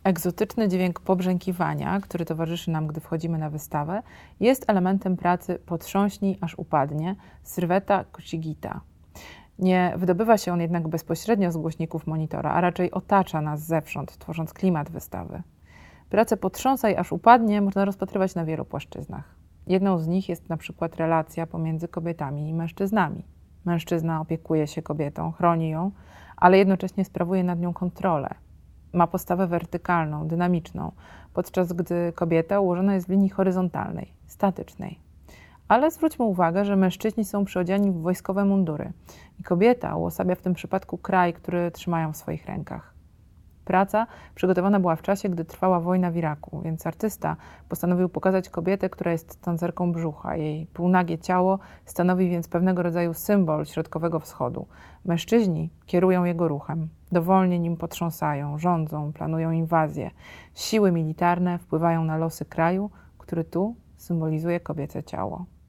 Egzotyczny dźwięk pobrzękiwania, który towarzyszy nam, gdy wchodzimy na wystawę, jest elementem pracy Potrząśnij, aż upadnie Srveta Cochigita. Nie wydobywa się on jednak bezpośrednio z głośników monitora, a raczej otacza nas zewsząd, tworząc klimat wystawy. Pracę Potrząsaj, aż upadnie można rozpatrywać na wielu płaszczyznach. Jedną z nich jest na przykład relacja pomiędzy kobietami i mężczyznami. Mężczyzna opiekuje się kobietą, chroni ją, ale jednocześnie sprawuje nad nią kontrolę. Ma postawę wertykalną, dynamiczną, podczas gdy kobieta ułożona jest w linii horyzontalnej, statycznej. Ale zwróćmy uwagę, że mężczyźni są przyodziani w wojskowe mundury i kobieta uosabia w tym przypadku kraj, który trzymają w swoich rękach. Praca przygotowana była w czasie, gdy trwała wojna w Iraku, więc artysta postanowił pokazać kobietę, która jest tancerką brzucha. Jej półnagie ciało stanowi więc pewnego rodzaju symbol Środkowego Wschodu. Mężczyźni kierują jego ruchem, dowolnie nim potrząsają, rządzą, planują inwazję. Siły militarne wpływają na losy kraju, który tu symbolizuje kobiece ciało.